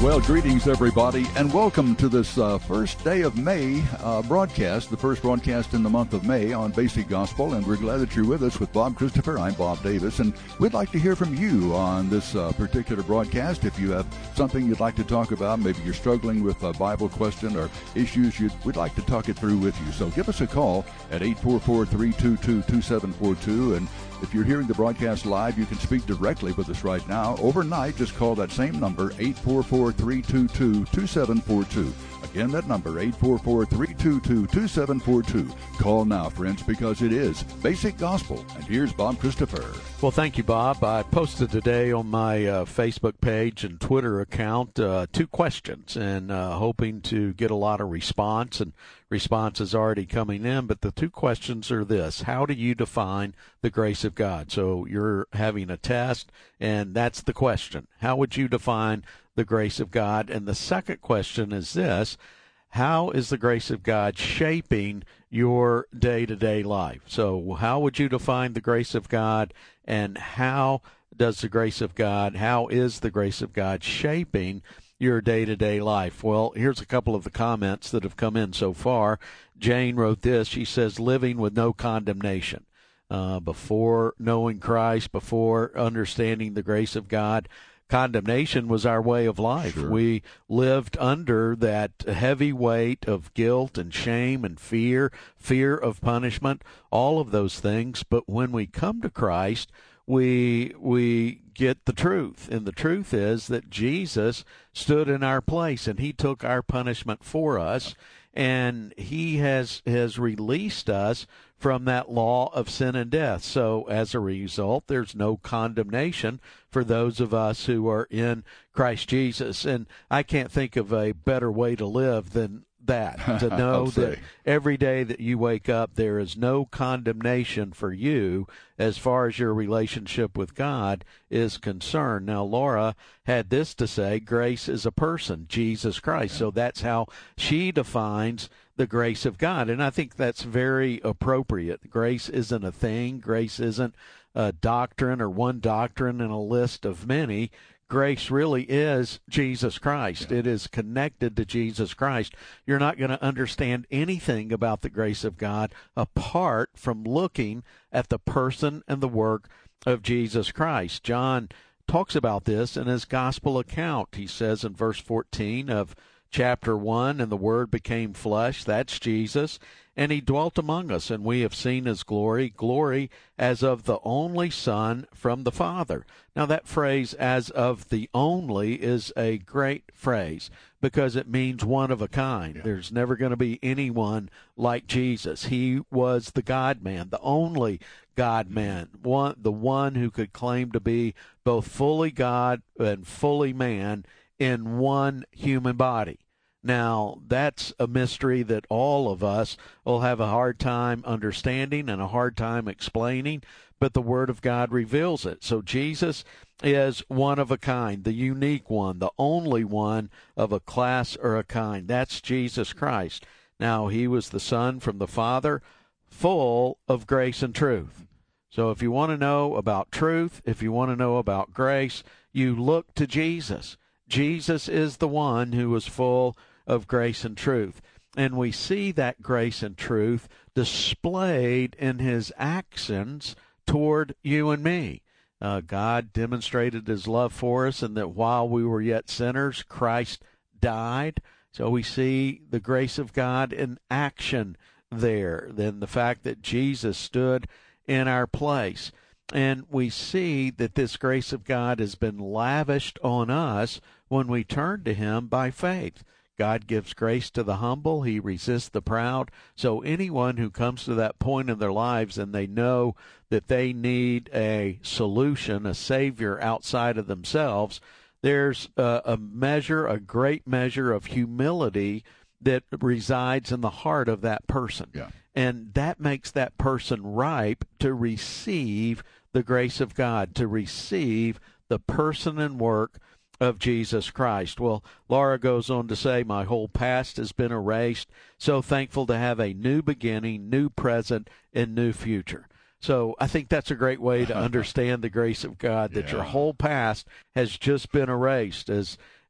Well, greetings, everybody, and welcome to this first day of May broadcast, the first broadcast in the month of May on Basic Gospel, and we're glad that you're with us with Bob Christopher. I'm Bob Davis, and we'd like to hear from you on this particular broadcast. If you have something you'd like to talk about, maybe you're struggling with a Bible question or issues, we'd like to talk it through with you. So give us a call at 844-322-2742, and if you're hearing the broadcast live, you can speak directly with us right now. Overnight, just call that same number, 844-322-2742. Again, that number, 844-322-2742. Call now, friends, because it is Basic Gospel. And here's Bob Christopher. Well, thank you, Bob. I posted today on my Facebook page and Twitter account 2 questions, and hoping to get a lot of response, and response is already coming in. But the 2 questions are this: how do you define the grace of God? So you're having a test, and that's the question. How would you define the grace of God? And the second question is this: how is the grace of God shaping your day-to-day life? So how would you define the grace of God, and how is the grace of God shaping your day-to-day life? Well, here's a couple of the comments that have come in so far. Jane wrote this. She says, living with no condemnation. Before knowing Christ, before understanding the grace of God, condemnation was our way of life. Sure. We lived under that heavy weight of guilt and shame and fear of punishment, all of those things. But when we come to Christ, we get the truth. And the truth is that Jesus stood in our place, and he took our punishment for us, and he has released us from that law of sin and death. So as a result, there's no condemnation for those of us who are in Christ Jesus. And I can't think of a better way to live than that, to know that every day that you wake up, there is no condemnation for you as far as your relationship with God is concerned. Now, Laura had this to say: grace is a person, Jesus Christ. So that's how she defines the grace of God, and I think that's very appropriate. Grace isn't a thing. Grace isn't a doctrine or one doctrine in a list of many. Grace really is Jesus Christ. It is connected to Jesus Christ. You're not going to understand anything about the grace of God apart from looking at the person and the work of Jesus Christ. John talks about this in his gospel account. He says in verse 14 of chapter 1, and the Word became flesh, that's Jesus, and he dwelt among us, and we have seen his glory, glory as of the only Son from the Father. Now that phrase, as of the only, is a great phrase because it means one of a kind. There's never going to be anyone like Jesus. He was the God-man, the only God-man, the one who could claim to be both fully God and fully man in one human body. Now, that's a mystery that all of us will have a hard time understanding and a hard time explaining, but the Word of God reveals it. So Jesus is one of a kind, the unique one, the only one of a class or a kind. That's Jesus Christ. Now, he was the Son from the Father, full of grace and truth. So if you want to know about truth, if you want to know about grace, you look to Jesus. Jesus is the one who was full of grace and truth. And we see that grace and truth displayed in his actions toward you and me. God demonstrated his love for us, and that while we were yet sinners, Christ died. So we see the grace of God in action there. Then the fact that Jesus stood in our place. And we see that this grace of God has been lavished on us when we turn to him by faith. God gives grace to the humble. He resists the proud. So anyone who comes to that point in their lives and they know that they need a solution, a Savior outside of themselves, there's a great measure of humility that resides in the heart of that person. Yeah. And that makes that person ripe to receive the grace of God, to receive the person and work of Jesus Christ. Well, Laura goes on to say, my whole past has been erased. So thankful to have a new beginning, new present, and new future. So I think that's a great way to understand the grace of God, that your whole past has just been erased. As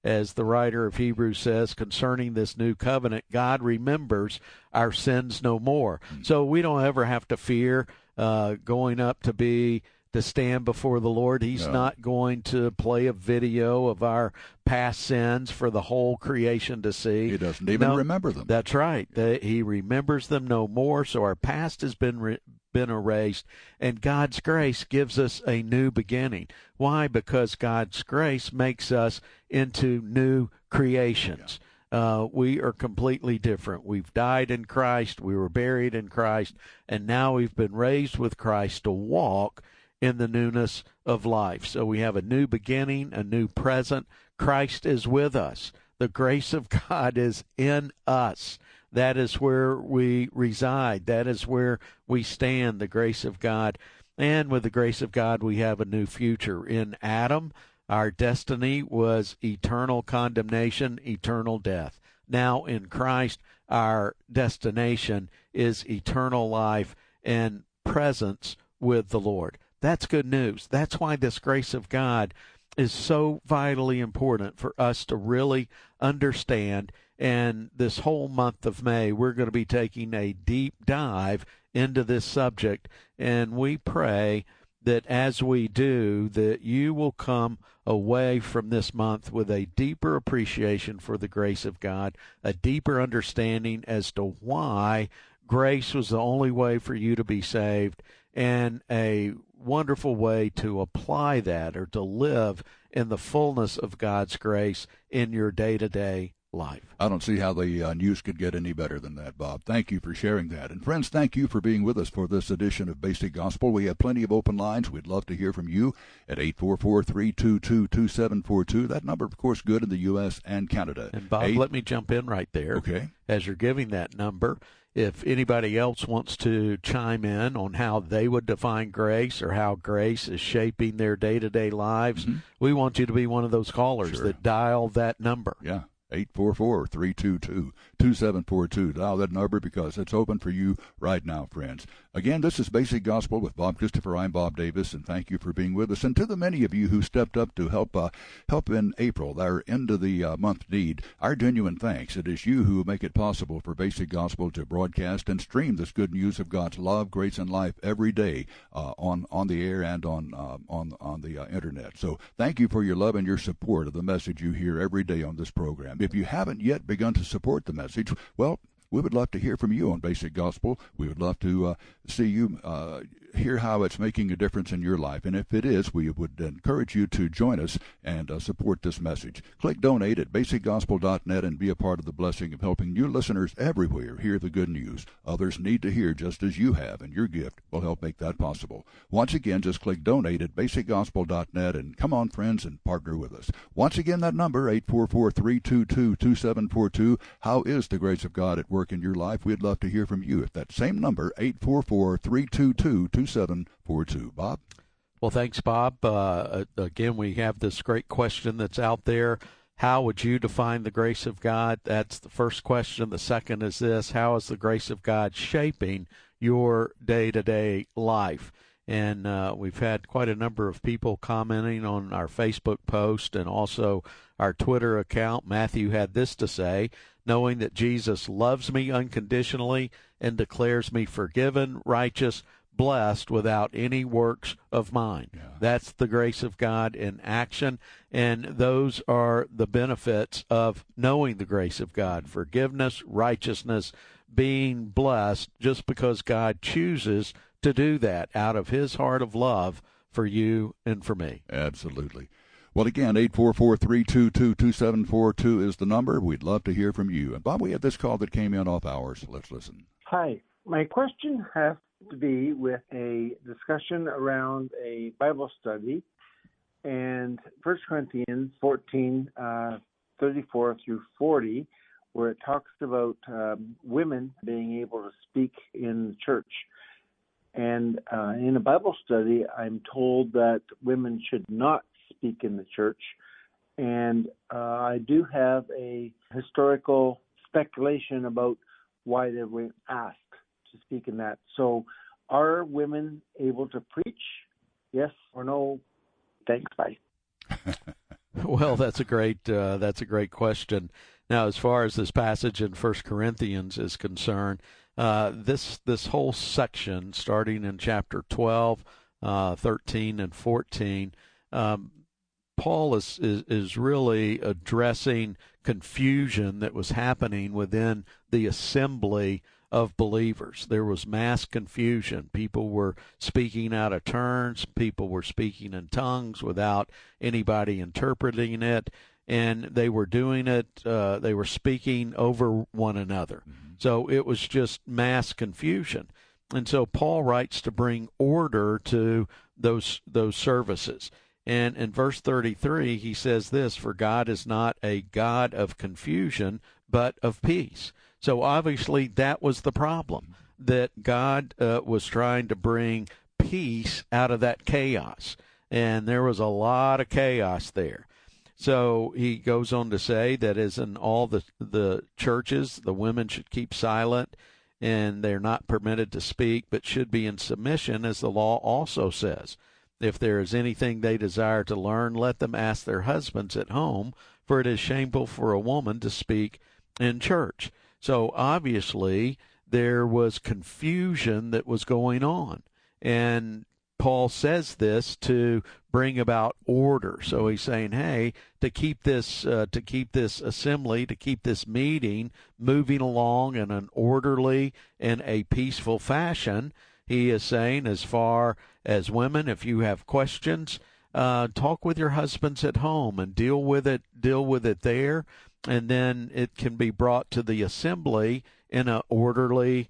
as the writer of Hebrews says, concerning this new covenant, God remembers our sins no more. So we don't ever have to fear going up to stand before the Lord. He's not going to play a video of our past sins for the whole creation to see. He doesn't even remember them. That's right. He remembers them no more, so our past has been erased, and God's grace gives us a new beginning. Why? Because God's grace makes us into new creations. We are completely different. We've died in Christ, we were buried in Christ, and now we've been raised with Christ to walk in the newness of life. So we have a new beginning, a new present. Christ is with us. The grace of God is in us. That is where we reside. That is where we stand, the grace of God. And with the grace of God, we have a new future. In Adam, our destiny was eternal condemnation, eternal death. Now in Christ, our destination is eternal life and presence with the Lord. That's good news. That's why this grace of God is so vitally important for us to really understand. And this whole month of May, we're going to be taking a deep dive into this subject. And we pray that as we do, that you will come away from this month with a deeper appreciation for the grace of God, a deeper understanding as to why grace was the only way for you to be saved, and a wonderful way to apply that or to live in the fullness of God's grace in your day-to-day life. I don't see how the news could get any better than that, Bob. Thank you for sharing that. And friends, thank you for being with us for this edition of Basic Gospel. We have plenty of open lines. We'd love to hear from you at 844-322-2742. That number, of course, good in the U.S. and Canada. And Bob, let me jump in right there. Okay. As you're giving that number, if anybody else wants to chime in on how they would define grace or how grace is shaping their day-to-day lives, we want you to be one of those callers that dial that number. Yeah. 844-322-2742. Dial that number because it's open for you right now, friends. Again, this is Basic Gospel with Bob Christopher. I'm Bob Davis, and thank you for being with us. And to the many of you who stepped up to help in April, our end of the month need, our genuine thanks. It is you who make it possible for Basic Gospel to broadcast and stream this good news of God's love, grace, and life every day on the air and on the internet. So thank you for your love and your support of the message you hear every day on this program. If you haven't yet begun to support the message, well, we would love to hear from you on Basic Gospel. We would love to see you hear how it's making a difference in your life. And if it is, we would encourage you to join us and support this message. Click donate at basicgospel.net and be a part of the blessing of helping new listeners everywhere hear the good news. Others need to hear just as you have, and your gift will help make that possible. Once again, just click donate at basicgospel.net and come on, friends, and partner with us. Once again, that number, 844-322-2742. How is the grace of God at work in your life? We'd love to hear from you at that same number, 844-322-2742. Bob? Well, thanks, Bob. Again, we have this great question that's out there. How would you define the grace of God? That's the first question. The second is this: how is the grace of God shaping your day-to-day life? And we've had quite a number of people commenting on our Facebook post and also our Twitter account. Matthew had this to say: knowing that Jesus loves me unconditionally and declares me forgiven, righteous, blessed without any works of mine. Yeah. That's the grace of God in action, and those are the benefits of knowing the grace of God: forgiveness, righteousness, being blessed, just because God chooses to do that out of his heart of love for you and for me. Absolutely. Well, again, 844-322-2742 is the number. We'd love to hear from you. And Bob, we had this call that came in off hours. Let's listen. Hi. My question has to be with a discussion around a Bible study and 1 Corinthians 14, 34 through 40, where it talks about women being able to speak in the church. And in a Bible study, I'm told that women should not speak in the church. And I do have a historical speculation about why they were asked to speak in that. So are women able to preach? Yes or no? Thanks. Bye. Well, that's a great question. Now, as far as this passage in 1 Corinthians is concerned, this whole section, starting in chapter 12, 13, and 14, Paul is really addressing confusion that was happening within the assembly of believers. There was mass confusion. People were speaking out of turns. People were speaking in tongues without anybody interpreting it. And they were doing it, they were speaking over one another. Mm-hmm. So it was just mass confusion. And so Paul writes to bring order to those services. And in verse 33, he says this, "For God is not a God of confusion, but of peace." So obviously that was the problem, that God was trying to bring peace out of that chaos. And there was a lot of chaos there. So he goes on to say that as in all the churches, the women should keep silent, and they're not permitted to speak, but should be in submission, as the law also says. If there is anything they desire to learn, let them ask their husbands at home, for it is shameful for a woman to speak in church. So obviously there was confusion that was going on, and Paul says this to bring about order. So he's saying, hey, to keep this assembly, to keep this meeting moving along in an orderly and a peaceful fashion, he is saying, as far as women, if you have questions, talk with your husbands at home and deal with it there, and then it can be brought to the assembly in an orderly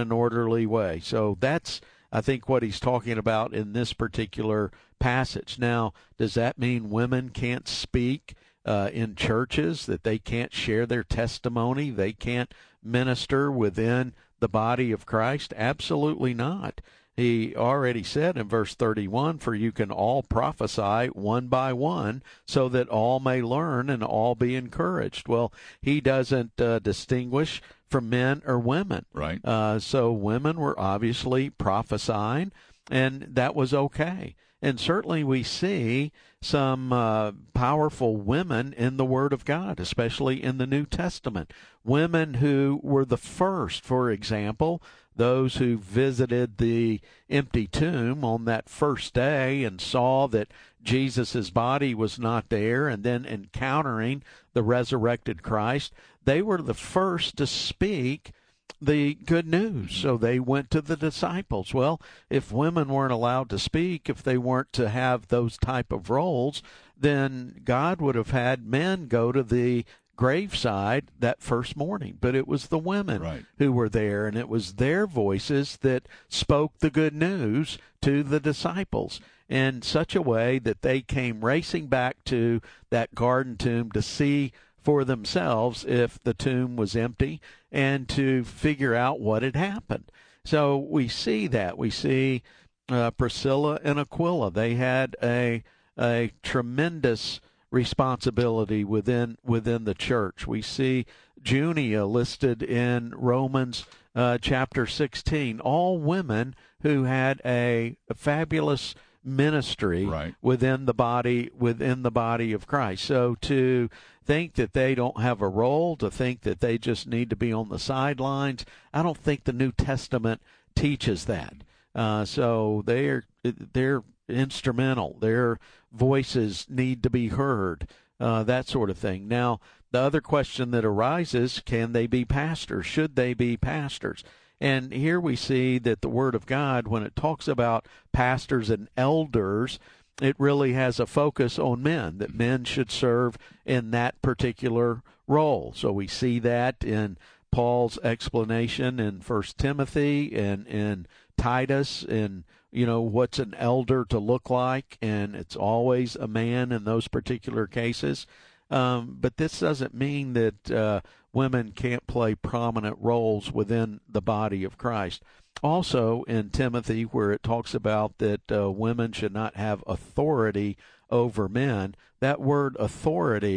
way. So that's, I think, what he's talking about in this particular passage. Now, does that mean women can't speak in churches, that they can't share their testimony, they can't minister within the body of Christ? Absolutely not. He already said in verse 31, "For you can all prophesy one by one, so that all may learn and all be encouraged." Well, he doesn't distinguish from men or women. Right. So women were obviously prophesying, and that was okay. And certainly we see some powerful women in the Word of God, especially in the New Testament. Women who were the first, for example, those who visited the empty tomb on that first day and saw that Jesus' body was not there, and then encountering the resurrected Christ, they were the first to speak the good news. So they went to the disciples. Well, if women weren't allowed to speak, if they weren't to have those type of roles, then God would have had men go to the graveside that first morning. But it was the women who were there, and it was their voices that spoke the good news to the disciples in such a way that they came racing back to that garden tomb to see for themselves if the tomb was empty and to figure out what had happened. So we see that. We see Priscilla and Aquila. They had a tremendous responsibility within the church. We see Junia listed in Romans chapter 16. All women who had a fabulous ministry within the body of Christ. So to think that they don't have a role, to think that they just need to be on the sidelines, I don't think the New Testament teaches that. So they're instrumental. Their voices need to be heard, that sort of thing. Now, the other question that arises, can they be pastors? Should they be pastors? And here we see that the Word of God, when it talks about pastors and elders, it really has a focus on men, that men should serve in that particular role. So we see that in Paul's explanation in 1 Timothy and in Titus, and what's an elder to look like, and it's always a man in those particular cases. But this doesn't mean that women can't play prominent roles within the body of Christ. Also in Timothy, where it talks about that women should not have authority over men, that word authority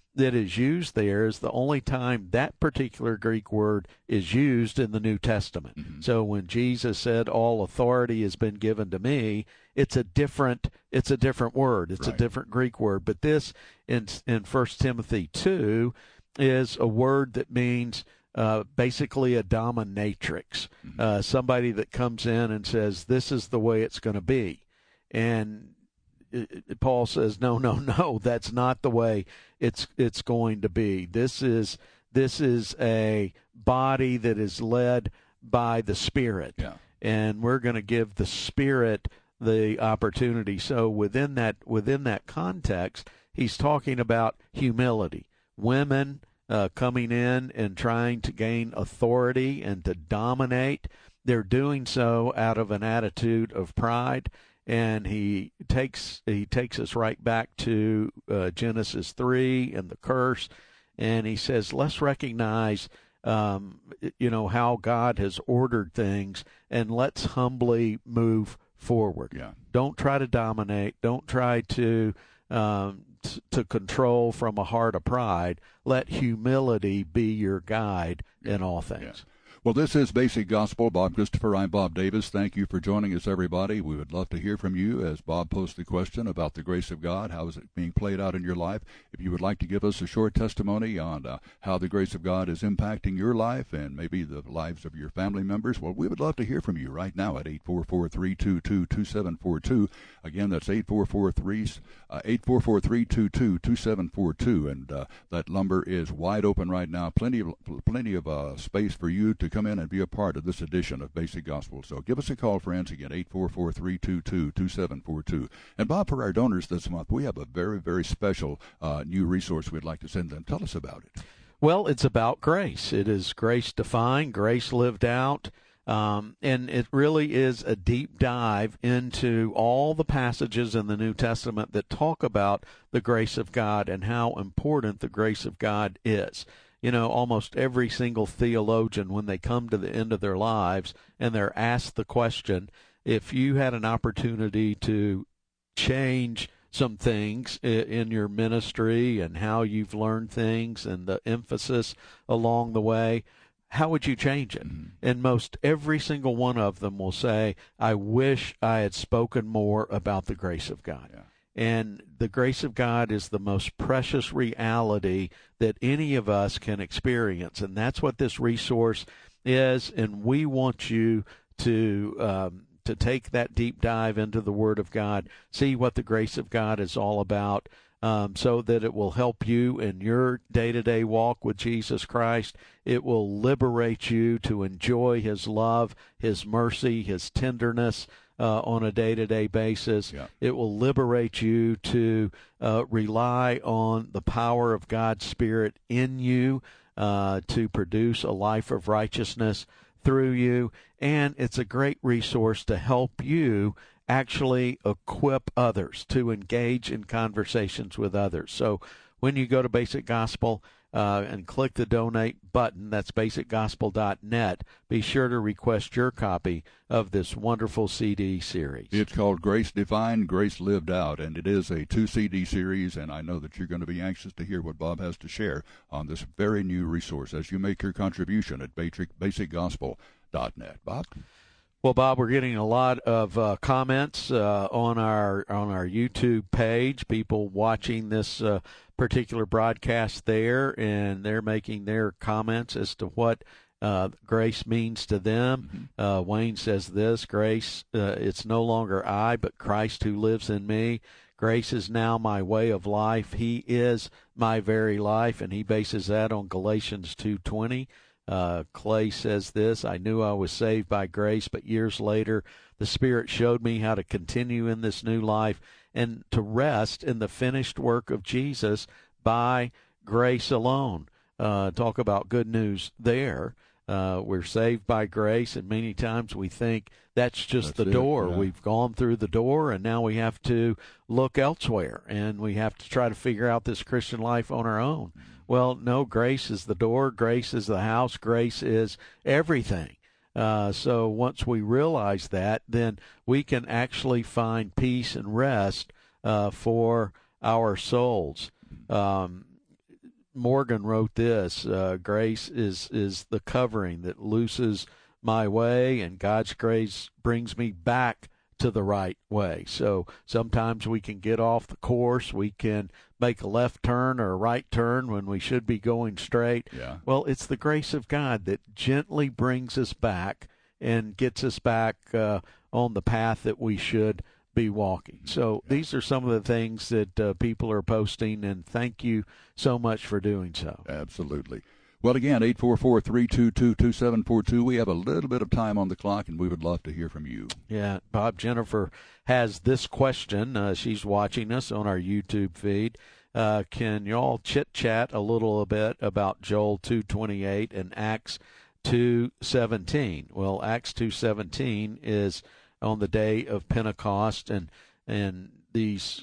that is used there is the only time that particular Greek word is used in the New Testament. Mm-hmm. So when Jesus said, all authority has been given to me, it's a different word. It's right. A different Greek word. But this in 1 Timothy 2 is a word that means basically a dominatrix, mm-hmm. Somebody that comes in and says, this is the way it's going to be. And Paul says, no, that's not the way it's going to be. This is a body that is led by the Spirit, yeah. And we're going to give the Spirit the opportunity. So within that context, he's talking about humility, women coming in and trying to gain authority and to dominate. They're doing so out of an attitude of pride. And he takes us right back to Genesis 3 and the curse, and he says, let's recognize, how God has ordered things, and let's humbly move forward. Yeah. Don't try to dominate. Don't try to control from a heart of pride. Let humility be your guide in all things. Yeah. Well, this is Basic Gospel. Bob Christopher, I'm Bob Davis. Thank you for joining us, everybody. We would love to hear from you as Bob posed the question about the grace of God. How is it being played out in your life? If you would like to give us a short testimony on how the grace of God is impacting your life and maybe the lives of your family members, well, we would love to hear from you right now at 844-322-2742. Again, that's 844-322-2742. And that number is wide open right now. Plenty of space for you to come in and be a part of this edition of Basic Gospel. So give us a call, friends, again, 844-322-2742. And Bob, for our donors this month, we have a very, very special new resource we'd like to send them. Tell us about it. Well, it's about grace. It is grace defined, grace lived out, and it really is a deep dive into all the passages in the New Testament that talk about the grace of God and how important the grace of God is. Almost every single theologian, when they come to the end of their lives and they're asked the question, if you had an opportunity to change some things in your ministry and how you've learned things and the emphasis along the way, how would you change it? Mm-hmm. And most every single one of them will say, I wish I had spoken more about the grace of God. Yeah. And the grace of God is the most precious reality that any of us can experience. And that's what this resource is. And we want you to take that deep dive into the Word of God, see what the grace of God is all about, so that it will help you in your day-to-day walk with Jesus Christ. It will liberate you to enjoy His love, His mercy, His tenderness, on a day-to-day basis. Yeah. It will liberate you to rely on the power of God's Spirit in you to produce a life of righteousness through you. And it's a great resource to help you actually equip others to engage in conversations with others. So when you go to Basic Gospel and click the donate button, that's basicgospel.net, be sure to request your copy of this wonderful CD series. It's called Grace Defined, Grace Lived Out, and it is a 2-CD series, and I know that you're going to be anxious to hear what Bob has to share on this very new resource as you make your contribution at basicgospel.net. Bob? Well, Bob, we're getting a lot of comments on our YouTube page, people watching this particular broadcast there, and they're making their comments as to what grace means to them. Mm-hmm. Wayne says this, grace, it's no longer I, but Christ who lives in me. Grace is now my way of life. He is my very life, and he bases that on Galatians 2:20. Clay says this, I knew I was saved by grace, but years later the Spirit showed me how to continue in this new life and to rest in the finished work of Jesus by grace alone. Talk about good news there. We're saved by grace, and many times we think that's the door. Yeah. We've gone through the door, and now we have to look elsewhere, and we have to try to figure out this Christian life on our own. Well, no, grace is the door, grace is the house, grace is everything. So once we realize that, then we can actually find peace and rest for our souls. Morgan wrote this, grace is the covering that looses my way, and God's grace brings me back to the right way. So sometimes we can get off the course. We can make a left turn or a right turn when we should be going straight. Yeah. Well, it's the grace of God that gently brings us back and gets us back on the path that we should be walking. So these are some of the things that people are posting, and thank you so much for doing so. Absolutely. Well, again, 844-322-2742. We have a little bit of time on the clock, and we would love to hear from you. Yeah, Bob, Jennifer has this question. She's watching us on our YouTube feed. Can you all chit-chat a little bit about Joel 2:28 and Acts 2:17? Well, Acts 2:17 is on the day of Pentecost, and these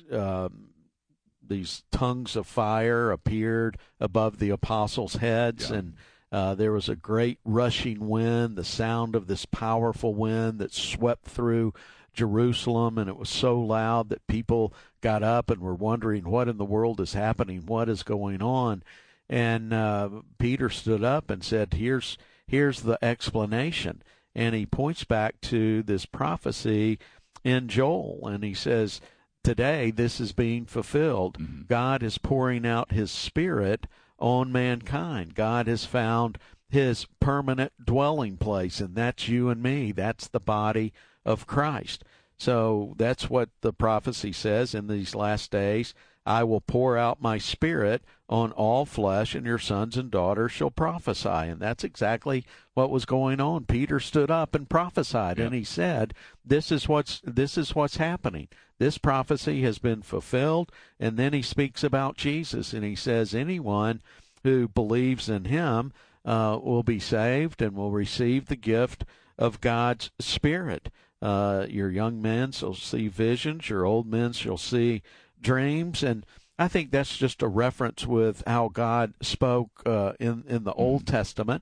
tongues of fire appeared above the apostles' heads, and there was a great rushing wind, the sound of this powerful wind that swept through Jerusalem, and it was so loud that people got up and were wondering, what in the world is happening? What is going on? And Peter stood up and said, here's the explanation. And he points back to this prophecy in Joel, and he says, today this is being fulfilled. Mm-hmm. God is pouring out his Spirit on mankind. God has found his permanent dwelling place, and that's you and me. That's the body of Christ. So that's what the prophecy says in these last days. I will pour out my Spirit on all flesh, and your sons and daughters shall prophesy. And that's exactly what was going on. Peter stood up and prophesied, and he said, this is what's happening. This prophecy has been fulfilled. And then he speaks about Jesus, and he says, anyone who believes in him will be saved and will receive the gift of God's Spirit. Your young men shall see visions, your old men shall see dreams. And I think that's just a reference with how God spoke in the Old Testament.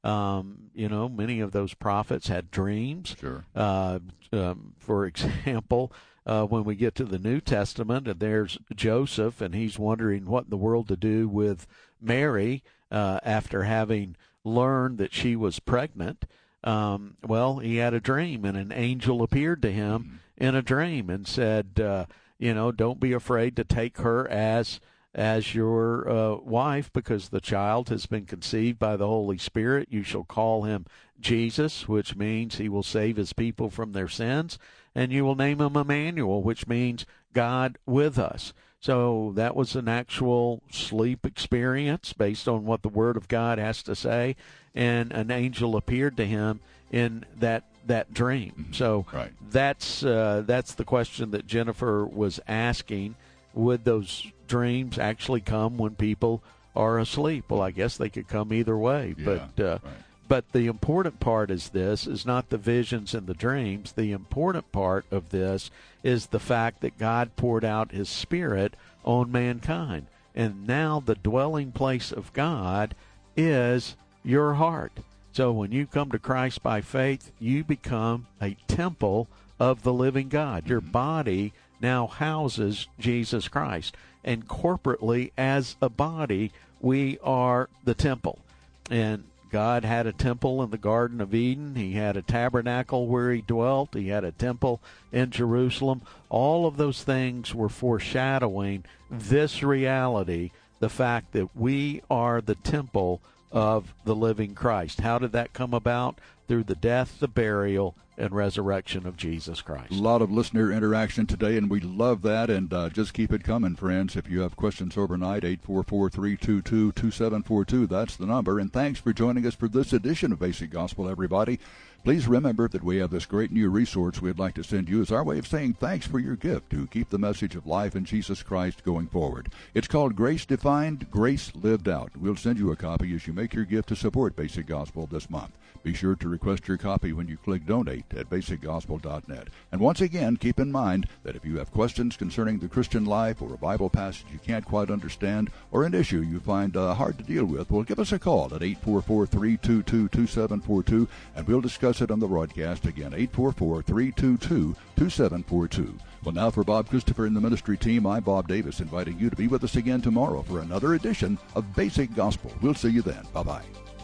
Many of those prophets had dreams. Sure. For example, when we get to the New Testament, and there's Joseph, and he's wondering what in the world to do with Mary after having learned that she was pregnant. He had a dream, and an angel appeared to him in a dream and said, don't be afraid to take her as your wife, because the child has been conceived by the Holy Spirit. You shall call him Jesus, which means he will save his people from their sins, and you will name him Emmanuel, which means God with us. So that was an actual sleep experience based on what the Word of God has to say, and an angel appeared to him in that dream. So that's the question that Jennifer was asking. Would those dreams actually come when people are asleep? Well, I guess they could come either way. But the important part is not the visions and the dreams. The important part of this is the fact that God poured out his Spirit on mankind. And now the dwelling place of God is your heart. So when you come to Christ by faith, you become a temple of the living God. Your body now houses Jesus Christ. And corporately, as a body, we are the temple. And God had a temple in the Garden of Eden. He had a tabernacle where he dwelt. He had a temple in Jerusalem. All of those things were foreshadowing this reality, the fact that we are the temple of the living Christ. How did that come about? Through the death, the burial, and resurrection of Jesus Christ. A lot of listener interaction today, and we love that, and just keep it coming, friends. If you have questions overnight, 844-322-2742, that's the number. And thanks for joining us for this edition of Basic Gospel, everybody. Please remember that we have this great new resource we'd like to send you as our way of saying thanks for your gift to keep the message of life in Jesus Christ going forward. It's called Grace Defined, Grace Lived Out. We'll send you a copy as you make your gift to support Basic Gospel this month. Be sure to request your copy when you click Donate at basicgospel.net. And once again, keep in mind that if you have questions concerning the Christian life or a Bible passage you can't quite understand or an issue you find hard to deal with, well, give us a call at 844-322-2742, and we'll discuss discuss it on the broadcast. Again, 844-322-2742. Well, now for Bob Christopher and the ministry team, I'm Bob Davis, inviting you to be with us again tomorrow for another edition of Basic Gospel. We'll see you then. Bye-bye.